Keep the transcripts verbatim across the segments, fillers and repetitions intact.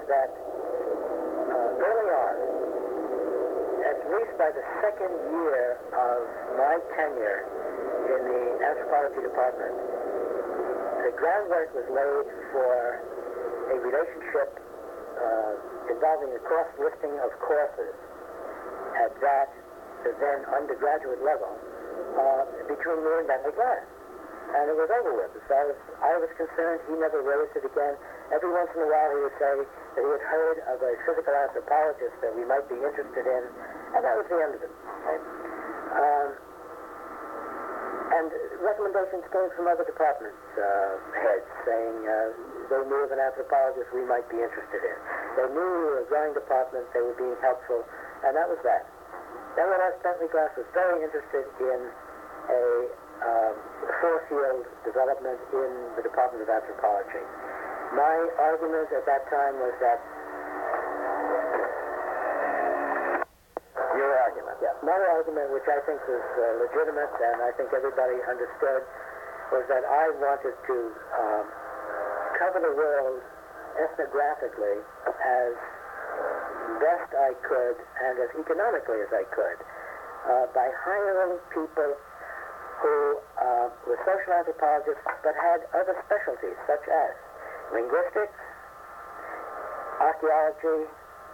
that uh, early on, at least by the second year of my tenure in the anthropology department, the groundwork was laid for a relationship uh, involving a cross-listing of courses at that then undergraduate level uh, between me and Bentley Glass. And it was over with. As far as I was concerned, he never raised it again. Every once in a while he would say that he had heard of a physical anthropologist that we might be interested in, and that was the end of it. Okay? Um, and recommendations came from other department uh, heads saying uh, they knew of an anthropologist we might be interested in. They knew we were a growing department, they were being helpful, and that was that. Nevertheless, Bentley Glass was very interested in a um, four-field development in the Department of Anthropology. My argument at that time was that Your argument? Yeah, my argument, which I think was uh, legitimate and I think everybody understood, was that I wanted to um, cover the world ethnographically as best I could and as economically as I could uh, by hiring people who uh, were social anthropologists but had other specialties such as linguistics, archaeology,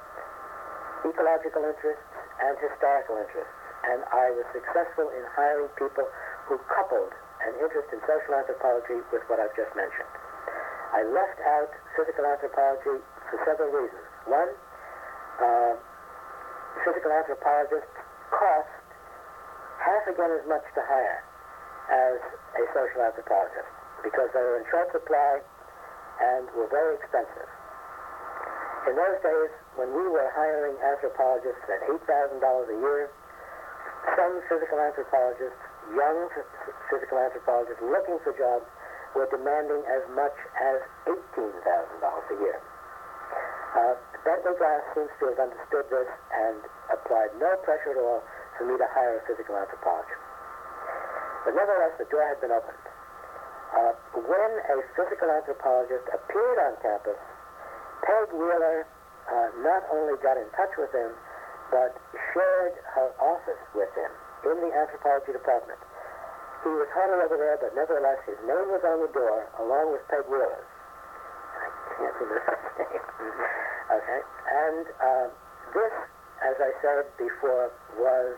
ecological interests, and historical interests. And I was successful in hiring people who coupled an interest in social anthropology with what I've just mentioned. I left out physical anthropology for several reasons. One, uh, physical anthropologists cost half again as much to hire as a social anthropologist because they were in short supply and were very expensive. In those days, when we were hiring anthropologists at eight thousand dollars a year, some physical anthropologists, young physical anthropologists looking for jobs, were demanding as much as eighteen thousand dollars a year. Uh, Bentley Glass seems to have understood this and applied no pressure at all for me to hire a physical anthropologist. But nevertheless, the door had been opened. Uh, when a physical anthropologist appeared on campus, Peg Wheeler uh, not only got in touch with him, but shared her office with him in the anthropology department. He was hardly over there, but nevertheless, his name was on the door, along with Peg Wheeler's. I can't remember the first name. Mm-hmm. Okay. And uh, this, as I said before, was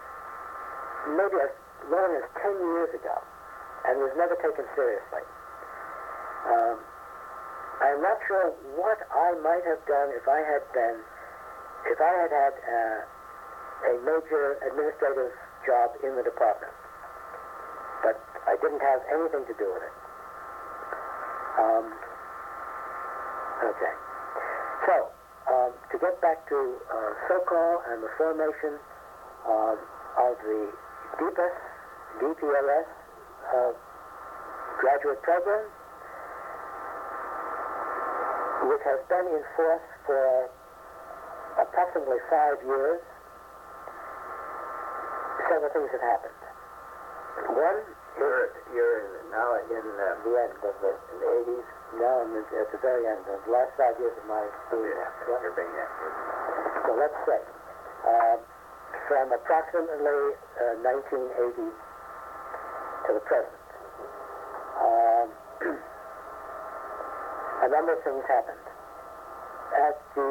maybe as long as ten years ago, and was never taken seriously. Um, I'm not sure what I might have done if I had been, if I had had uh, a major administrative job in the department. But I didn't have anything to do with it. Um, okay. So, um, to get back to uh, SOCAL and the formation um, of the D P S, D P O S uh, graduate program, which has been in force for approximately five years, several things have happened. One, you're, you're now in uh, the end of the, in the eighties. No, I'm at the very end of the last five years of my schooling. Yeah, you're being active. So let's say, uh, from approximately uh, nineteen eighty to the present, um, a number of things happened. At the,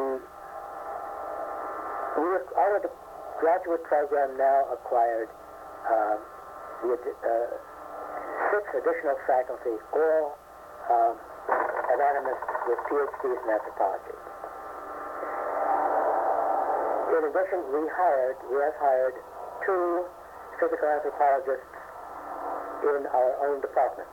we were, our graduate program now acquired um, the, uh, six additional faculty, all um, anonymous with P H Ds in anthropology. In addition, we hired, we have hired two physical anthropologists in our own department.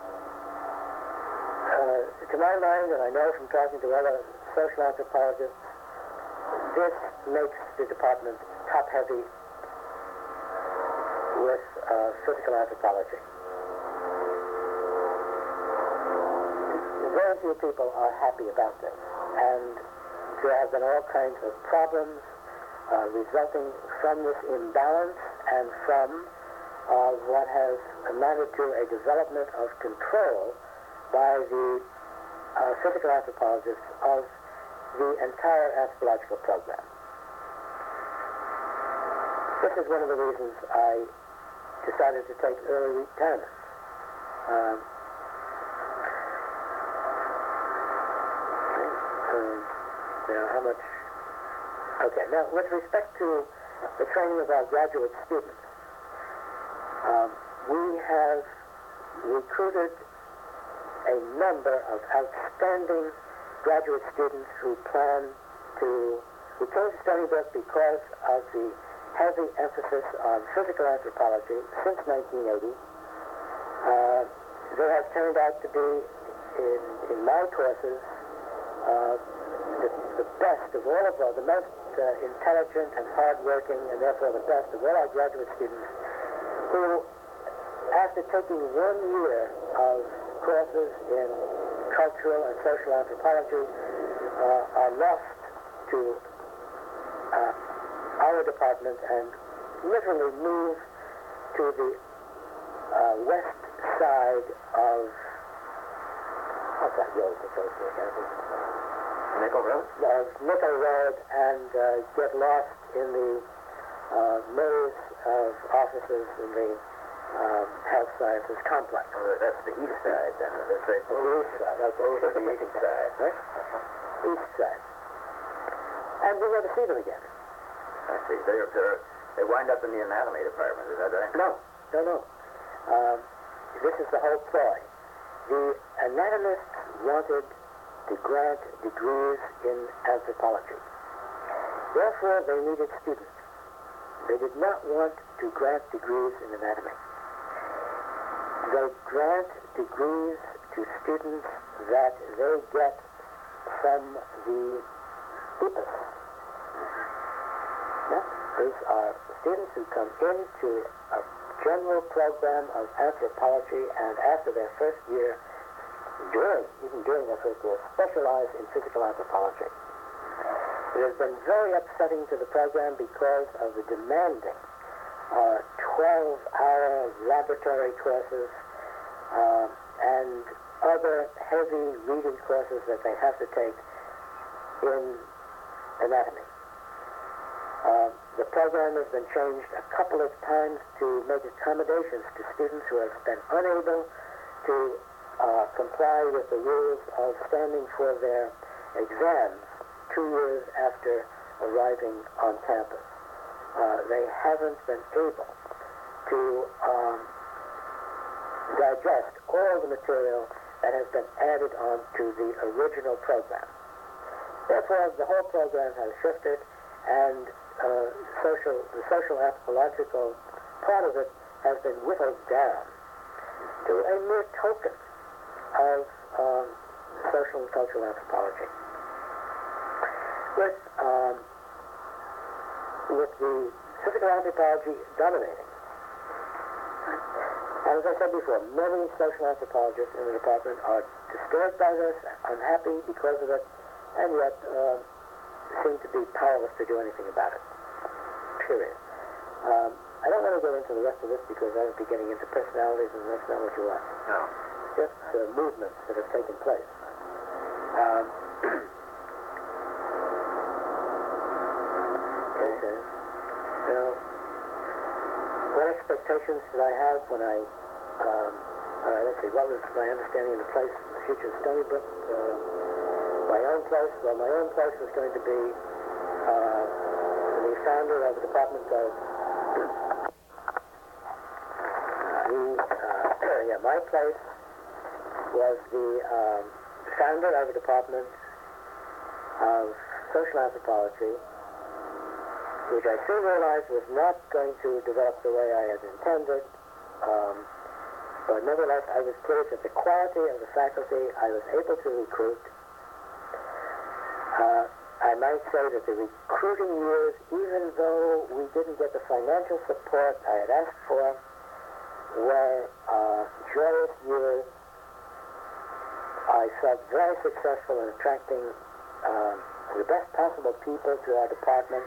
Uh, to my mind, and I know from talking to other social anthropologists, this makes the department top-heavy with uh, physical anthropology. Very few people are happy about this, and there have been all kinds of problems uh, resulting from this imbalance and from uh, what has amounted to a development of control by the uh, physical anthropologists of the entire anthropological program. This is one of the reasons I decided to take early retirement. Um, um, now, how much? Okay, now, with respect to the training of our graduate students, um, we have recruited a number of outstanding graduate students who plan to, who came to Stony Brook because of the heavy emphasis on physical anthropology since nineteen eighty. Uh, they have turned out to be, in, in my courses, uh, the, the best of all of our, the most uh, intelligent and hardworking, and therefore the best of all our graduate students, who, after taking one year of courses in cultural and social anthropology, uh, are lost to uh, our department and literally move to the uh, west side of, what's that road that goes to the Nickel Road? Of Nickel Road, and uh, get lost in the uh, maze of offices in the um, Health Sciences Complex. Oh, that's the east side, then. That's right. The east side. Okay. Over the east side. Right? Uh-huh. East side. And we never see them again. I see. They're, they're, they wind up in the anatomy department, is that right? No, no, no. Um, this is the whole ploy. The anatomists wanted to grant degrees in anthropology. Therefore, they needed students. They did not want to grant degrees in anatomy. They grant degrees to students that they get from the I P A S. Yeah? These are students who come into a general program of anthropology, and after their first year, during, even during their first year, specialize in physical anthropology. It has been very upsetting to the program because of the demanding uh, twelve-hour laboratory courses uh, and other heavy reading courses that they have to take in anatomy. Uh, the program has been changed a couple of times to make accommodations to students who have been unable to uh, comply with the rules of standing for their exams two years after arriving on campus. Uh, they haven't been able to um, digest all the material that has been added on to the original program. Therefore, the whole program has shifted, and uh, social, the social anthropological part of it has been whittled down to a mere token of um, social and cultural anthropology. With, um, with the physical anthropology dominating. And as I said before, many social anthropologists in the department are disturbed by this, unhappy because of it, and yet uh, seem to be powerless to do anything about it. Period. Um, I don't want to go into the rest of this because I would be getting into personalities, and that's not what you want. No. Just uh, movements that have taken place. Um, okay. So, what expectations did I have when I, um, uh, let's see, what was my understanding of the place, the future of Stony Brook? Uh, my own place, well, my own place was going to be uh, the founder of the Department of, the, uh, yeah, my place was the um, founder of the Department of Social Anthropology, which I soon realized was not going to develop the way I had intended. Um, but nevertheless, I was pleased at the quality of the faculty I was able to recruit. Uh, I might say that the recruiting years, even though we didn't get the financial support I had asked for, were uh, joyous years. I felt very successful in attracting um, the best possible people to our department.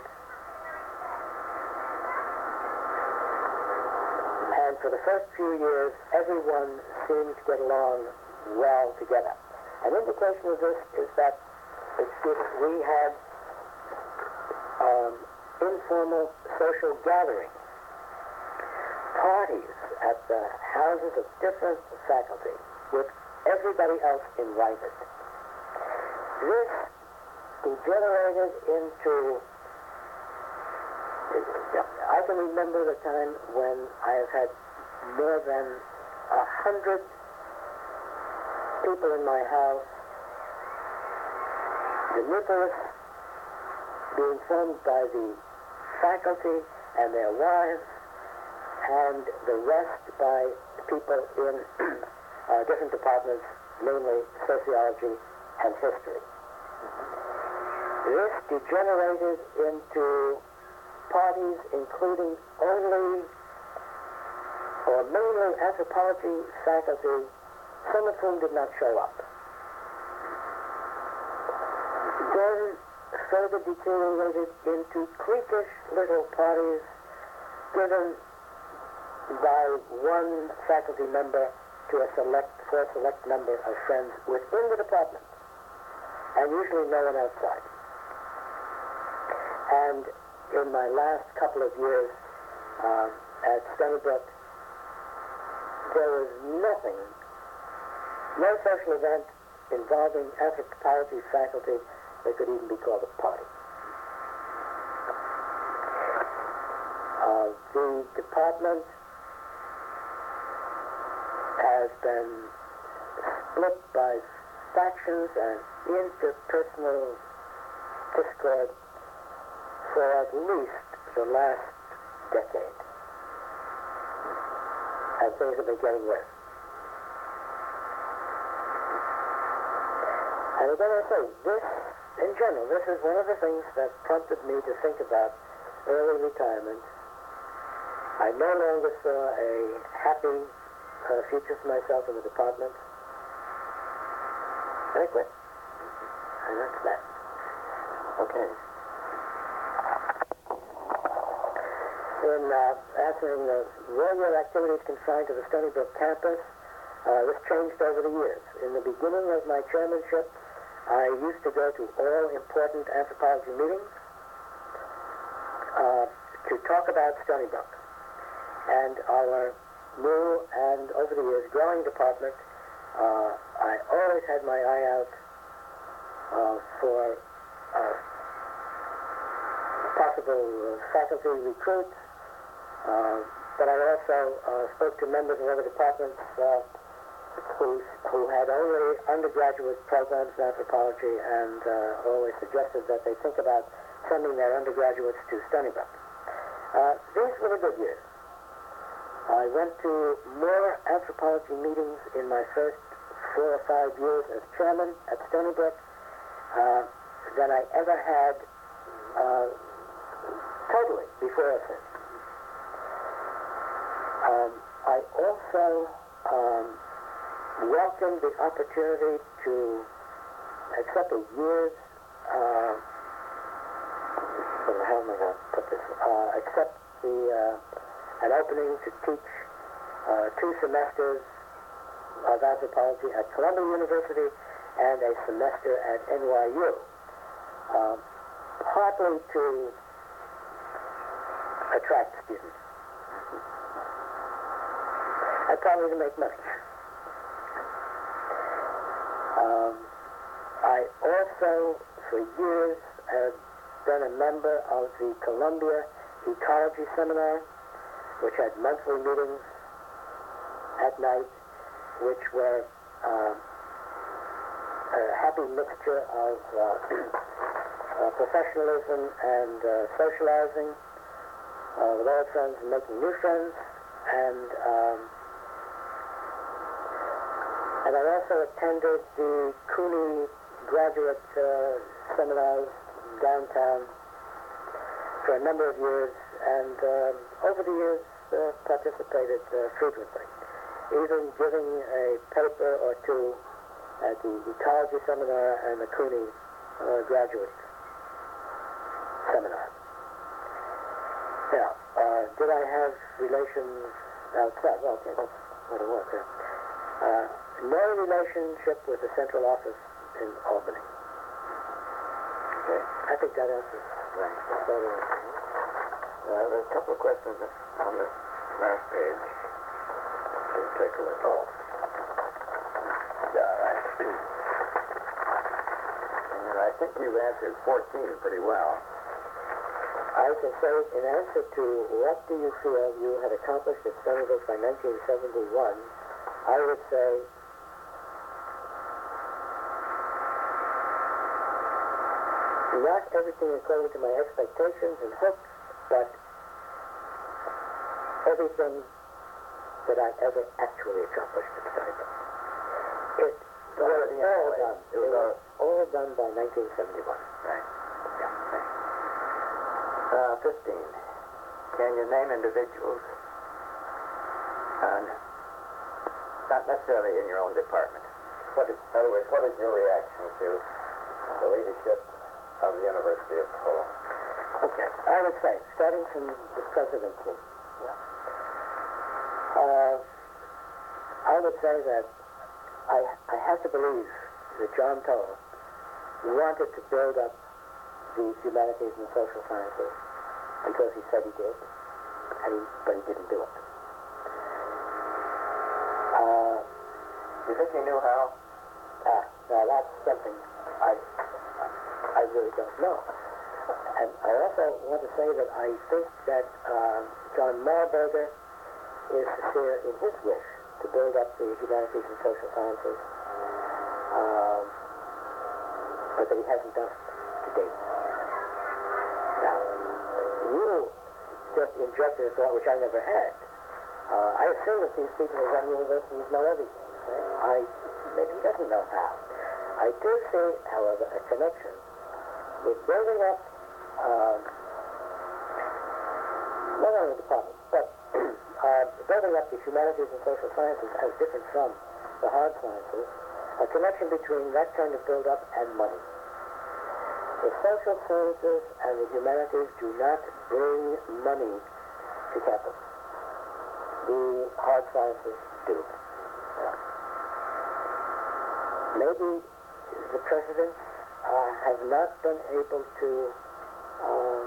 And for the first few years, everyone seemed to get along well together. An indication of this is that excuse me, we had um, informal social gatherings, parties at the houses of different faculty with everybody else invited. This degenerated into, I can remember the time when I have had more than a hundred people in my house, the nucleus being formed by the faculty and their wives, and the rest by people in uh, different departments, mainly sociology and history. This degenerated into parties including only or mainly anthropology faculty, some of whom did not show up. Then further deteriorated into cliquish little parties given by one faculty member to a select, for a select number of friends within the department, and usually no one outside. And in my last couple of years um, at Stony Brook, there was nothing, no social event involving anthropology faculty that could even be called a party. Uh, the department has been split by factions and interpersonal discord for at least the last decade. And things have been getting worse. And again, I say, this, in general, this is one of the things that prompted me to think about early retirement. I no longer saw a happy uh, future for myself in the department. And I quit. And that's that. Okay. In uh, answering the regular activities confined to the Stony Brook campus, uh, this changed over the years. In the beginning of my chairmanship, I used to go to all important anthropology meetings uh, to talk about Stony Brook and our new and, over the years, growing department. Uh, I always had my eye out uh, for uh, possible uh, faculty recruits, uh, but I also uh, spoke to members of other departments uh, who, who had only undergraduate programs in anthropology, and uh, always suggested that they think about sending their undergraduates to Stony Brook. Uh, these were the good years. I went to more anthropology meetings in my first four or five years as chairman at Stony Brook uh, than I ever had uh, totally before or since. Um, I also um, welcomed the opportunity to accept a year's uh, how am I going to put this? Uh, accept the uh, an opening to teach uh, two semesters of anthropology at Columbia University and a semester at N Y U, uh, partly to attract students and probably to make money. Um, I also, for years, have been a member of the Columbia Ecology Seminar, which had monthly meetings at night, which were uh, a happy mixture of uh, uh, professionalism and uh, socializing uh, with old friends and making new friends. And um, and I also attended the Cooney graduate uh, seminars downtown for a number of years, and uh, over the years uh, participated uh, frequently, even giving a paper or two at the Ecology Seminar and the Cooney uh, graduate seminar. Now, uh, did I have relations outside? Well, okay, that's what it was. Yeah. Uh, no relationship with the central office in Albany. I think that answers Right. that answer. Uh, there's a couple of questions on this last page. Let's take a look. Oh. Yeah, all right. And I think you've answered fourteen pretty well. I can say, in answer to what do you feel you had accomplished at Stony Brook by nineteen seventy-one, I would say not everything according to my expectations and hopes, but everything that I ever actually accomplished at Stony Brook. It was all done. It was all, all done by nineteen seventy-one. Right. Uh, fifteen. Can you name individuals? And not necessarily in your own department. What is, in other words, what is your reaction to the leadership of the University of Cologne? Okay. I would say, starting from the presidency, uh, I would say that I, I have to believe that John Toll wanted to build up the humanities and social sciences because he said he did, and he, but he didn't do it. Uh, Do you think he knew how? ah, now that's something I, I really don't know. And I also want to say that I think that uh, John Marburger is sincere in his wish to build up the humanities and social sciences, um, but that he hasn't done it to date. Now, you just injected a thought which I never had. Uh, I assume that these people who run universities know everything. Right? I maybe he doesn't know how. I do see, however, a connection with building up um, not only the department, but uh, building up the humanities and social sciences as different from the hard sciences, a connection between that kind of build-up and money. The social sciences and the humanities do not bring money to campus. The hard sciences do. Maybe the presidents uh, have not been able to um,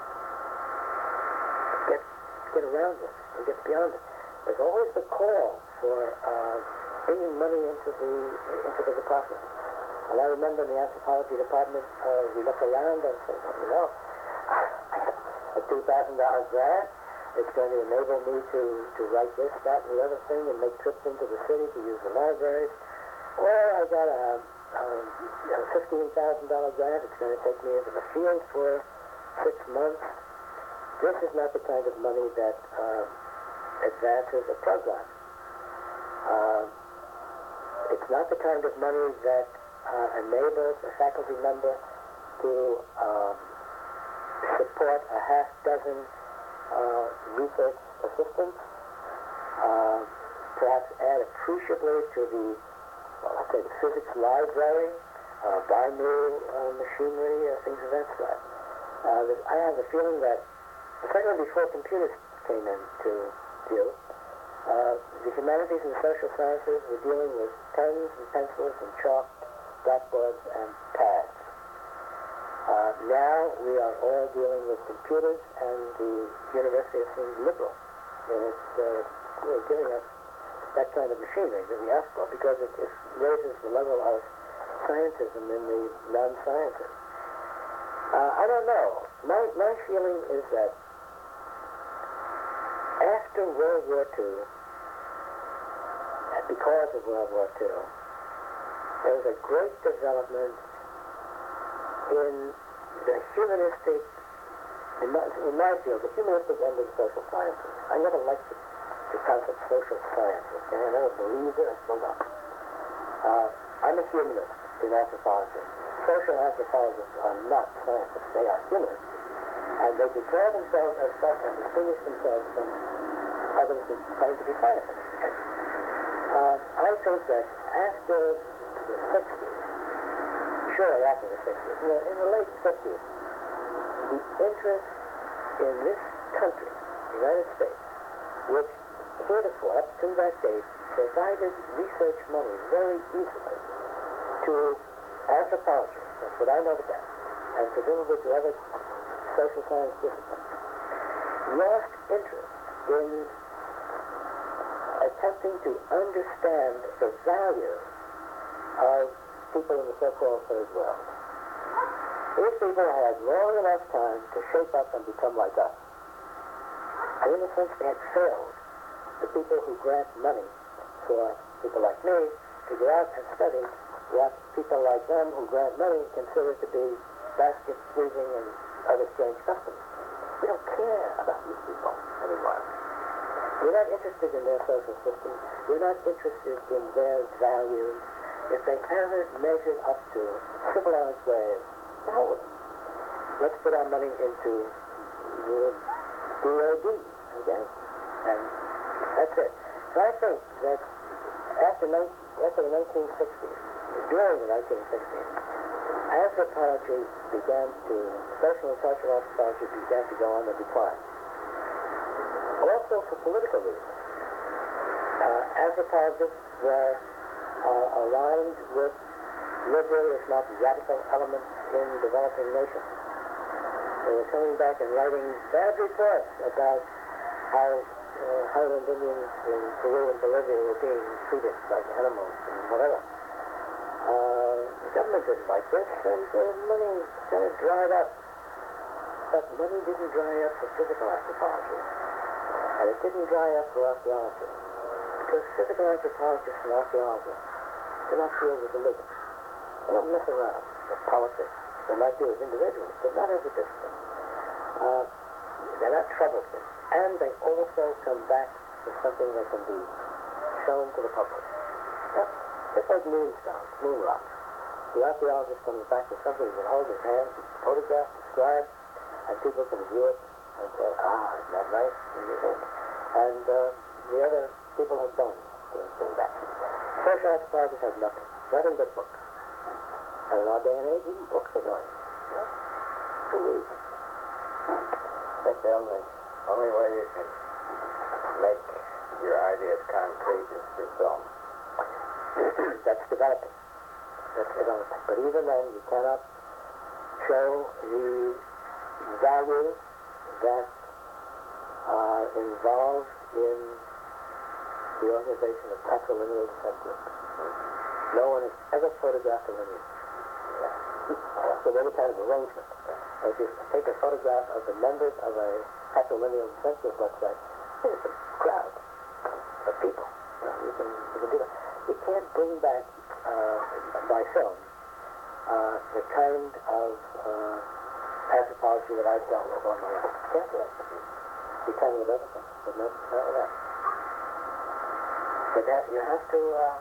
get get around it and get beyond it. There's always the call for uh, bringing money into the into the department. And I remember in the anthropology department, uh, we look around and say, well, you know, I have a two thousand dollar grant. It's going to enable me to, to write this, that, and the other thing, and make trips into the city to use the libraries. Or I got a, um, a fifteen thousand dollar grant. It's going to take me into the field for six months. This is not the kind of money that uh, advances a program. Uh, it's not the kind of money that uh, enables a faculty member to um, support a half dozen uh, research assistants, uh, perhaps add appreciably to the, well, let's say, the physics library, uh, buy new uh, machinery, uh, things of that sort. Uh, I have the feeling that, particularly before computers came into view, uh, the humanities and social sciences were dealing with pens and pencils and chalk, blackboards, and pads. Uh, now we are all dealing with computers, and the university seems liberal in its uh, really giving us that kind of machinery that we ask for, because it, it raises the level of scientism in the non-sciences. Uh, I don't know. My, my feeling is that after World War Two, and because of World War Two, there was a great development in the humanistic, in my, in my field, the humanistic end of the social sciences. I never liked the, the concept of social sciences, and I never believed it, I still don't. Uh, I'm a humanist in anthropology. Social anthropologists are not scientists, they are humanists. And they declare themselves as such and distinguish themselves from others who claim to be scientists. Uh, I think that after the sixties, surely after the sixties, in the, in the late fifties, the interest in this country, the United States, which heretofore, up to that date, provided research money very easily to anthropology, that's what I know the best, and presumably to other social science disciplines, lost interest in attempting to understand the value of people in the so-called third world. These people had long enough time to shape up and become like us. And in a sense, they had failed the people who grant money for people like me to go out and study what people like them who grant money consider to be basket weaving and other strange customs. We don't care about these people anymore. We're not interested in their social system. We're not interested in their values. If they haven't measured up to civilized ways, the hell with them. Let's put our money into the D O D, okay? And that's it. So I think that after, after the nineteen sixties, during the nineteen sixties, anthropology began to, social and social anthropology began to go on the decline. Also for political reasons. Uh, anthropologists were uh, aligned with liberal, if not radical, elements in developing nations. They were coming back and writing bad reports about how uh, Highland Indians in Peru and Bolivia were being treated like animals and whatever. Uh, the government didn't like this, and the money kind of dried up. But money didn't dry up for physical anthropology. And it didn't dry up for archaeology. Because physical anthropologists and archaeologists do not deal with religion. They don't mess around with politics. They might do as individuals, but not as a discipline. Uh, they're not troubled with. And they also come back with something that can be shown to the public. Yeah. Just like moonstones, moon rocks. The archaeologist comes back with something he can hold in his hand, photograph, describe, and people can view it and say, ah, isn't that nice? And uh, the other people have bones to bring back. Social anthropologists have nothing. Nothing but books. And in our day and age, even books are going. You know? To read. I think the only, only way you can make your ideas concrete is through film. That's developing. That's developing. But even then, you cannot show the values that are involved in the organization of patrilineal descent groups. No one has ever photographed a lineage. So any kind of arrangement. If you take a photograph of the members of a patrilineal descent group, let's say, there's a crowd of people. You know, you can, you can do that. You can't bring back, uh, by film, uh, the kind of uh, anthropology that I've dealt with all my life. You can't do that. You can with other things, but not, not with that. But that, you have to uh,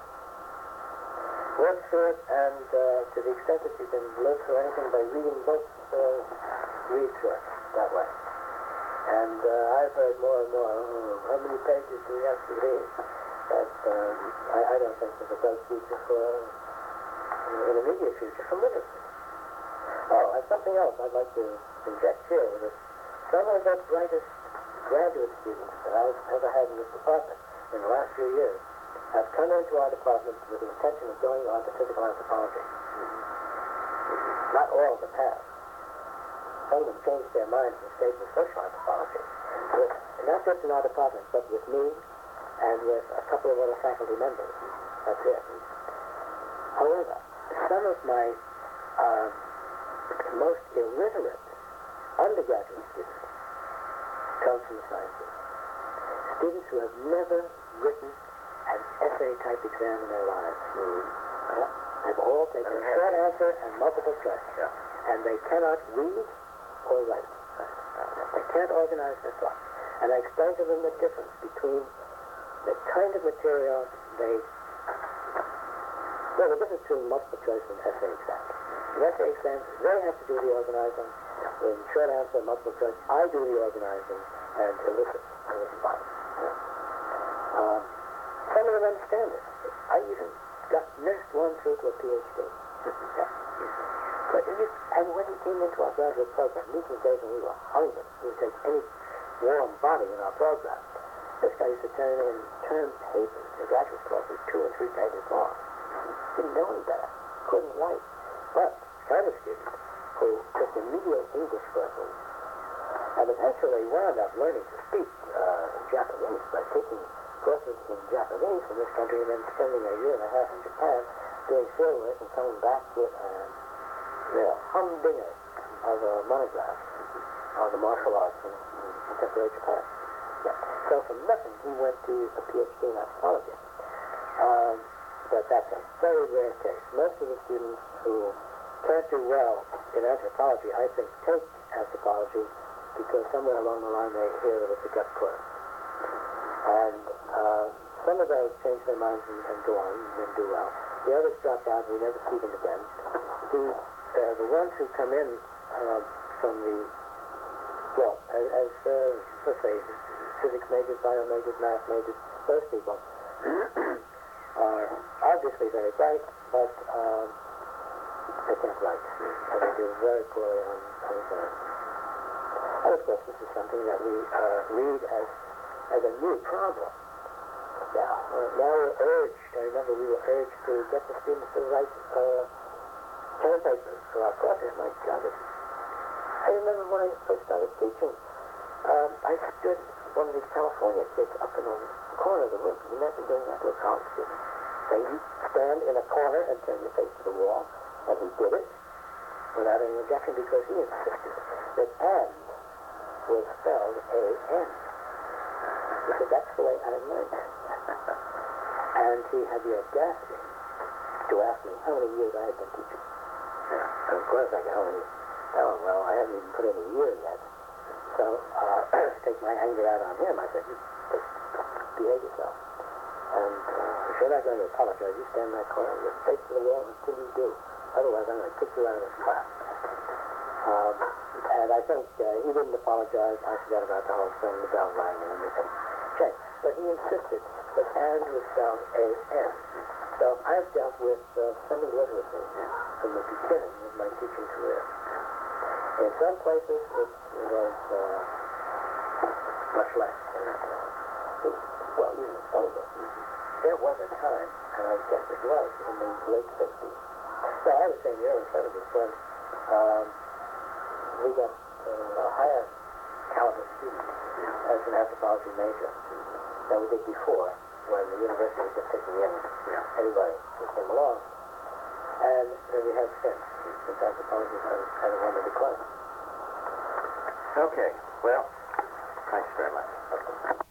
work through it, and uh, to the extent that you can live through anything by reading books, uh, read through it that way. And uh, I've heard more and more, oh, how many pages do we have to read? That um, I, I don't think there's a bright future for, uh, an immediate future for literacy. Oh, and something else I'd like to inject here with it. Some of the brightest graduate students that I've ever had in this department in the last few years have come into our department with the intention of going on to physical anthropology. Mm-hmm. Not all of them have. Some of them changed their minds and stayed with social anthropology. With, not just in our department, but with me and with a couple of other faculty members. That's it. However, some of my uh, most illiterate undergraduate students come from the sciences. Students who have never written an essay-type exam in their lives. Mm-hmm. Uh, they've all taken a short answer and multiple choice. Yeah. And they cannot read or write. Uh, they can't organize their thoughts. And I explain to them the difference between the kind of material they... Well, the difference between multiple choice and essay exams. In essay exams, they have to do the organizing. In short answer and multiple choice, I do the organizing and elicit a response. Uh, some of them understand it. I even got nursed one through to a P H D. Yeah. But it is, and when he came into our graduate program, these were days when we were hungry. We would take any warm body in our program. This guy used to turn in term papers. The graduate course was two or three pages long. Didn't know any better. Couldn't write. But kind of student who took remedial English courses and eventually wound up learning to speak uh, Japanese by taking courses in Japanese in this country and then spending a year and a half in Japan doing field work and coming back with a uh, humdinger of a monograph on the martial arts in, in contemporary Japan. Yeah. So from nothing, he went to a PhD in anthropology. Um, but that's a very rare case. Most of the students who can't do well in anthropology, I think, take anthropology because somewhere along the line they hear that it's a gut course. And uh, some of those change their minds and, and go on and do well. The others drop out and we never see them again. The, uh, the ones who come in uh, from the, well, as, as uh, let's say, physics majors, bio majors, math majors, those people are obviously very bright, but um, they can't write. And they do very poorly on, on exams. And of course, this is something that we uh, read as, as a new problem. Now, uh, now we're urged, I remember we were urged to get the students to write uh, term papers for our courses. My God, it's, I remember when I first started teaching, um, I stood one of these California kids up in the corner of the room. Can you imagine doing that to a college student? So you stand in a corner and turn your face to the wall, and he did it without any objection because he insisted that and was spelled A N. He said, that's the way I learned. And he had the audacity to ask me how many years I had been teaching. And of course I could only tell him, well, I haven't even put in a year yet. So, uh, to take my anger out on him, I said, you just behave yourself. And uh, if you're not going to apologize, you stand in that corner with your face to the wall until you do. Otherwise, I'm going to kick you out of this class. Um, and I think uh, he didn't apologize. I forgot about the whole thing, the bell rang and everything. Okay. But he insisted that and was spelled A N. So I've dealt with uh, semi-literacy from the beginning of my teaching career. In some places, it was uh, much less. And, uh, well, even in some of them. There was a time, and I guess it was, in the late fifties. So I would say in the early seventies when um, we got uh, a higher caliber student as an anthropology major than we did before, when the university was just taking in everybody who came along. And then we have since, since anthropology has kind of on the decline. Okay, well, thanks very much. Okay.